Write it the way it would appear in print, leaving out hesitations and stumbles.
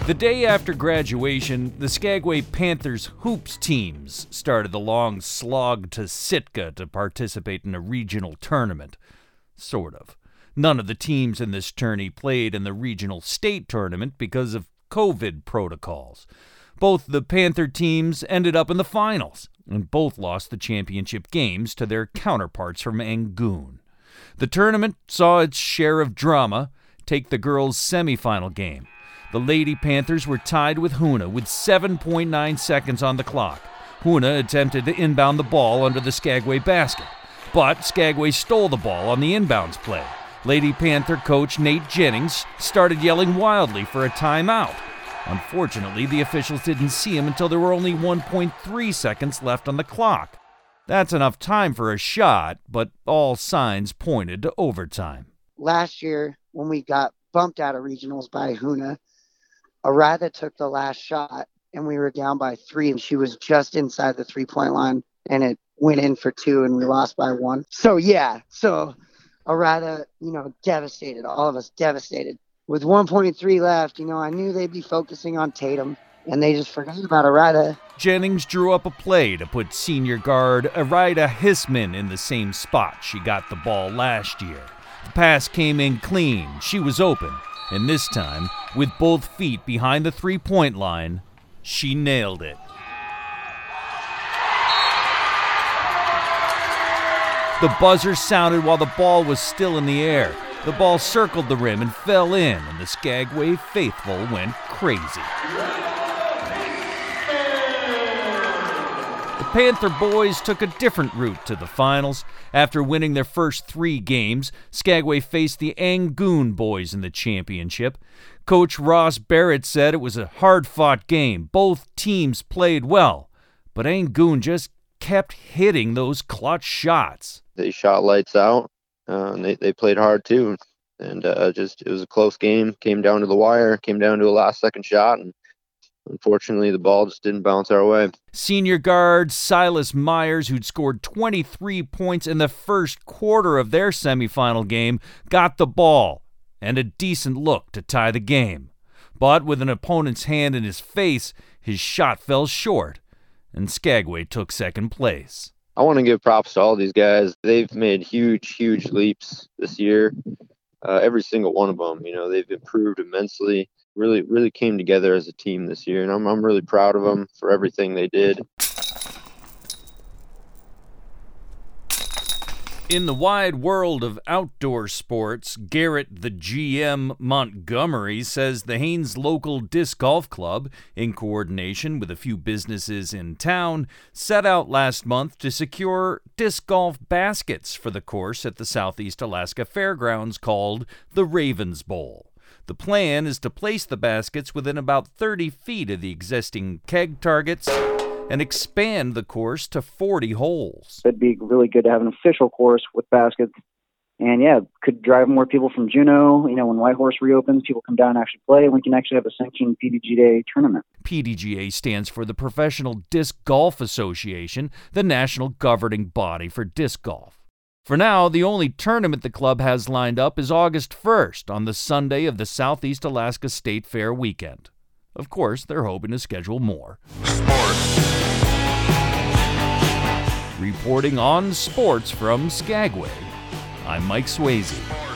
The day after graduation, the Skagway Panthers hoops teams started the long slog to Sitka to participate in a regional tournament. Sort of. None of the teams in this tourney played in the regional state tournament because of COVID protocols. Both the Panther teams ended up in the finals, and both lost the championship games to their counterparts from Angoon. The tournament saw its share of drama. Take the girls' semifinal game. The Lady Panthers were tied with Hoonah with 7.9 seconds on the clock. Hoonah attempted to inbound the ball under the Skagway basket, but Skagway stole the ball on the inbounds play. Lady Panther coach Nate Jennings started yelling wildly for a timeout. Unfortunately, the officials didn't see him until there were only 1.3 seconds left on the clock. That's enough time for a shot, but all signs pointed to overtime. Last year, when we got bumped out of regionals by Hoonah, Arada took the last shot, and we were down by 3, and she was just inside the 3-point line, and it went in for 2, and we lost by 1. So Arada, devastated, all of us devastated. With 1.3 left, I knew they'd be focusing on Tatum, and they just forgot about Arada. Jennings drew up a play to put senior guard Arida Hisman in the same spot she got the ball last year. The pass came in clean, she was open, and this time, with both feet behind the 3-point line, she nailed it. The buzzer sounded while the ball was still in the air. The ball circled the rim and fell in, and the Skagway faithful went crazy. The Panther boys took a different route to the finals. After winning their first 3 games, Skagway faced the Angoon boys in the championship. Coach Ross Barrett said it was a hard-fought game. Both teams played well, but Angoon just kept hitting those clutch shots. They shot lights out, and they played hard too. And it was a close game. Came down to the wire, came down to a last-second shot, and unfortunately, the ball just didn't bounce our way. Senior guard Silas Myers, who'd scored 23 points in the first quarter of their semifinal game, got the ball and a decent look to tie the game. But with an opponent's hand in his face, his shot fell short, and Skagway took second place. I want to give props to all these guys. They've made huge, huge leaps this year. Every single one of them, they've improved immensely. Really came together as a team this year, and I'm really proud of them for everything they did. In the wide world of outdoor sports, Garrett the GM Montgomery says the Haines Local Disc Golf Club, in coordination with a few businesses in town, set out last month to secure disc golf baskets for the course at the Southeast Alaska Fairgrounds called the Ravens Bowl. The plan is to place the baskets within about 30 feet of the existing keg targets and expand the course to 40 holes. It'd be really good to have an official course with baskets. And could drive more people from Juneau. When Whitehorse reopens, people come down and actually play, and we can actually have a sanctioned PDGA tournament. PDGA stands for the Professional Disc Golf Association, the national governing body for disc golf. For now, the only tournament the club has lined up is August 1st on the Sunday of the Southeast Alaska State Fair weekend. Of course, they're hoping to schedule more. Sports. Reporting on sports from Skagway, I'm Mike Swayze.